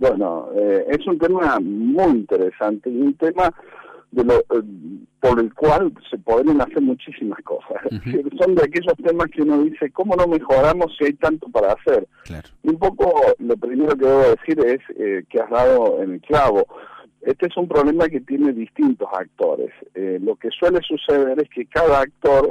Bueno, es un tema muy interesante y un tema por el cual se podrían hacer muchísimas cosas. Son de aquellos temas que uno dice, ¿cómo no mejoramos si hay tanto para hacer? Claro. Y un poco lo primero que debo decir es que has dado en el clavo. Este es un problema que tiene distintos actores. Lo que suele suceder es que cada actor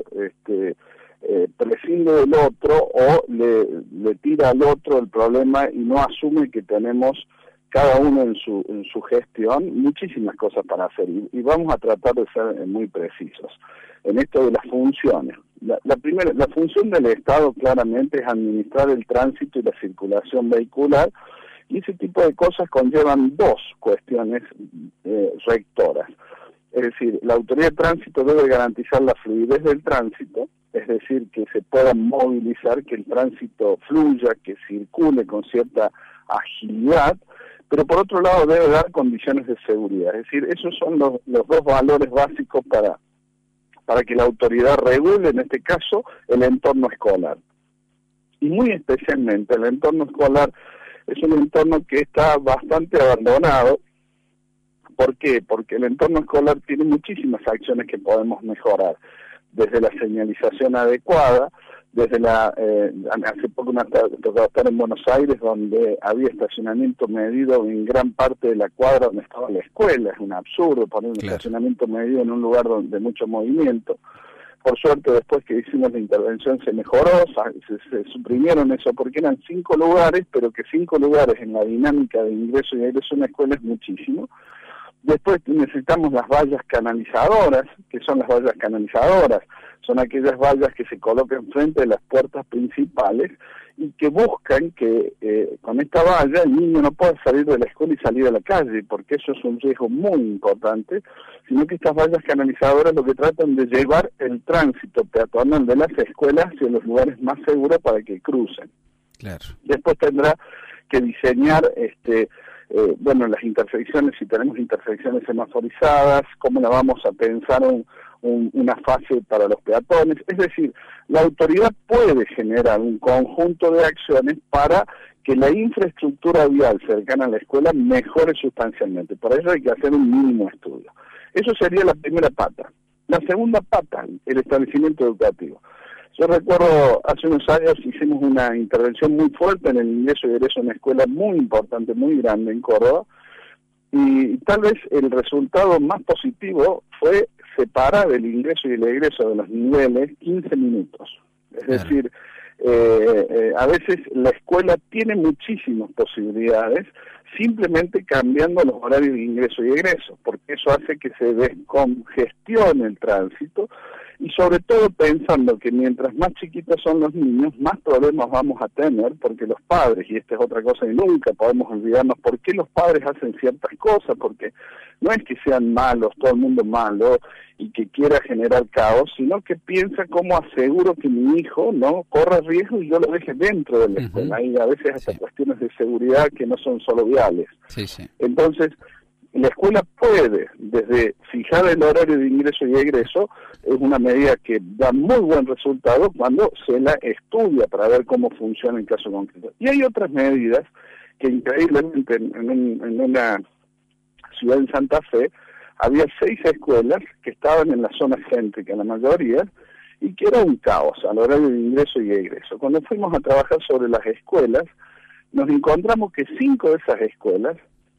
prescinde del otro o le tira al otro el problema y no asume que tenemos cada uno en su gestión muchísimas cosas para hacer, y vamos a tratar de ser muy precisos en esto de las funciones. La función del Estado claramente es administrar el tránsito y la circulación vehicular, y ese tipo de cosas conllevan dos cuestiones rectoras. Es decir, la autoridad de tránsito debe garantizar la fluidez del tránsito, es decir, que se pueda movilizar, que el tránsito fluya, que circule con cierta agilidad, pero por otro lado debe dar condiciones de seguridad. Es decir, esos son los dos valores básicos para que la autoridad regule, en este caso, el entorno escolar. Y muy especialmente el entorno escolar es un entorno que está bastante abandonado. ¿Por qué? Porque el entorno escolar tiene muchísimas acciones que podemos mejorar, desde la señalización adecuada, desde hace poco me tocó estar en Buenos Aires, donde había estacionamiento medido en gran parte de la cuadra donde estaba la escuela. Es un absurdo poner un estacionamiento medido en un lugar de mucho movimiento. Por suerte, después que hicimos la intervención se mejoró, se suprimieron eso, porque eran 5 lugares, pero que 5 lugares en la dinámica de ingreso y egreso a una escuela es muchísimo. Después necesitamos las vallas canalizadoras. ¿Qué son las vallas canalizadoras? Son aquellas vallas que se colocan frente de las puertas principales y que buscan que con esta valla el niño no pueda salir de la escuela y salir a la calle, porque eso es un riesgo muy importante, sino que estas vallas canalizadoras lo que tratan de llevar el tránsito peatonal de las escuelas hacia los lugares más seguros para que crucen. Claro. Después tendrá que diseñar las intersecciones, si tenemos intersecciones semaforizadas, cómo la vamos a pensar una fase para los peatones. Es decir, la autoridad puede generar un conjunto de acciones para que la infraestructura vial cercana a la escuela mejore sustancialmente. Para eso hay que hacer un mínimo estudio. Eso sería la primera pata. La segunda pata, el establecimiento educativo. Yo recuerdo, hace unos años hicimos una intervención muy fuerte en el ingreso y egreso a una escuela muy importante, muy grande en Córdoba, y tal vez el resultado más positivo fue separar el ingreso y el egreso de los niveles 15 minutos. Es decir, a veces la escuela tiene muchísimas posibilidades simplemente cambiando los horarios de ingreso y egreso, porque eso hace que se descongestione el tránsito, y sobre todo pensando que mientras más chiquitos son los niños, más problemas vamos a tener, porque los padres, y esta es otra cosa que nunca podemos olvidarnos, por qué los padres hacen ciertas cosas, porque no es que sean malos, todo el mundo malo, y que quiera generar caos, sino que piensa cómo aseguro que mi hijo no corra riesgo y yo lo deje dentro de la escuela. Hay a veces hasta cuestiones de seguridad que no son solo viales. Entonces, la escuela puede, desde fijar el horario de ingreso y egreso, es una medida que da muy buen resultado cuando se la estudia para ver cómo funciona en caso concreto. Y hay otras medidas que increíblemente en una ciudad en Santa Fe había 6 escuelas que estaban en la zona céntrica, la mayoría, y que era un caos al horario de ingreso y egreso. Cuando fuimos a trabajar sobre las escuelas, nos encontramos que 5 de esas escuelas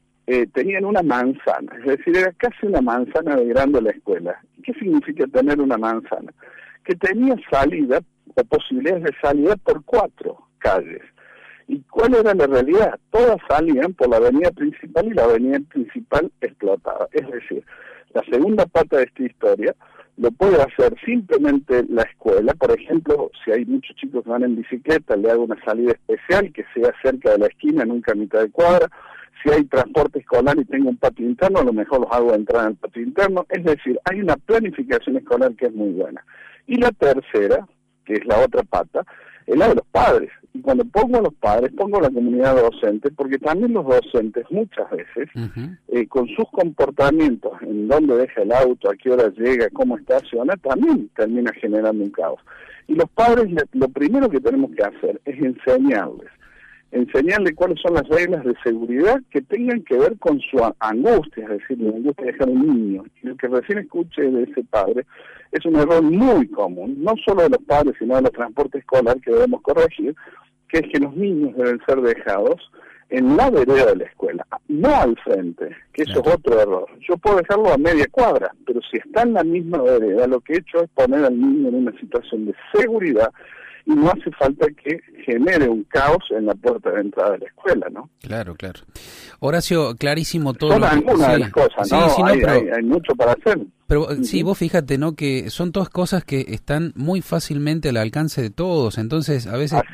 tenían una manzana, es decir, era casi una manzana de grande la escuela. ¿Qué significa tener una manzana? Que tenía salida o posibilidades de salida por 4 calles. ¿Y cuál era la realidad? Todas salían por la avenida principal y la avenida principal explotaba. Es decir, la segunda pata de esta historia lo puede hacer simplemente la escuela. Por ejemplo, si hay muchos chicos que van en bicicleta, le hago una salida especial que sea cerca de la esquina, nunca a mitad de cuadra. Si hay transporte escolar y tengo un patio interno, a lo mejor los hago entrar en el patio interno. Es decir, hay una planificación escolar que es muy buena. Y la tercera, que es la otra pata, es la de los padres. Y cuando pongo a los padres, pongo a la comunidad docente, porque también los docentes muchas veces, con sus comportamientos, en dónde deja el auto, a qué hora llega, cómo estaciona, también termina generando un caos. Y los padres, lo primero que tenemos que hacer es enseñarles enseñarle cuáles son las reglas de seguridad que tengan que ver con su angustia, es decir, la angustia de dejar un niño. Y lo que recién escuché de ese padre es un error muy común, no solo de los padres, sino de los transportes escolar que debemos corregir, que es que los niños deben ser dejados en la vereda de la escuela, no al frente, que eso es otro error. Yo puedo dejarlo a media cuadra, pero si está en la misma vereda, lo que he hecho es poner al niño en una situación de seguridad y no hace falta que genere un caos en la puerta de entrada de la escuela, ¿no? Claro, claro. Horacio, clarísimo todo. Son algunas de las cosas, ¿no? Sí, hay mucho para hacer. Pero sí, vos fíjate, ¿no? Que son todas cosas que están muy fácilmente al alcance de todos, entonces a veces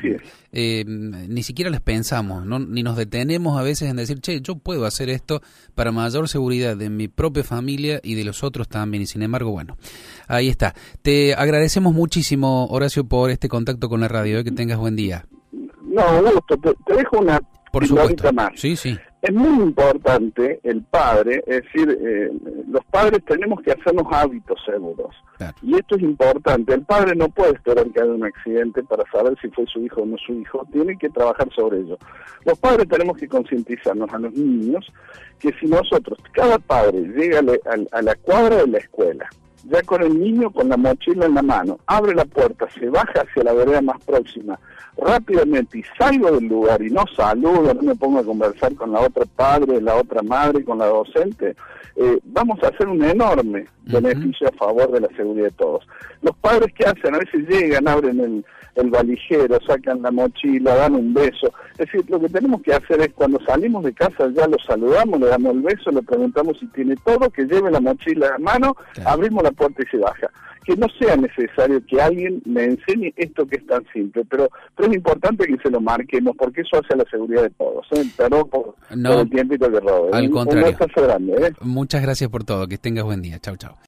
ni siquiera las pensamos, ¿no? Ni nos detenemos a veces en decir, che, yo puedo hacer esto para mayor seguridad de mi propia familia y de los otros también, y sin embargo, bueno, ahí está. Te agradecemos muchísimo, Horacio, por este contacto con la radio, que tengas buen día. No, gusto, te dejo una pilarita más. Sí, sí. Es muy importante el padre, es decir, los padres tenemos que hacernos hábitos seguros. Claro. Y esto es importante. El padre no puede esperar que haya un accidente para saber si fue su hijo o no su hijo. Tiene que trabajar sobre ello. Los padres tenemos que concientizarnos a los niños que si nosotros, cada padre llega a la cuadra de la escuela, ya con el niño con la mochila en la mano, abre la puerta, se baja hacia la vereda más próxima, rápidamente y salgo del lugar y no saludo, no me pongo a conversar con la otra padre, la otra madre, con la docente, vamos a hacer un enorme beneficio a favor de la seguridad de todos. Los padres, ¿qué hacen? A veces llegan, abren el valijero, sacan la mochila, dan un beso. Es decir, lo que tenemos que hacer es cuando salimos de casa ya lo saludamos, le damos el beso, le preguntamos si tiene todo, que lleve la mochila a mano, abrimos la puerta y se baja. Que no sea necesario que alguien me enseñe esto que es tan simple, pero es importante que se lo marquemos porque eso hace a la seguridad de todos. Perdón por el tiempito que robe. Al contrario. Un beso grande. Muchas gracias por todo, que tengas buen día. Chau, chau.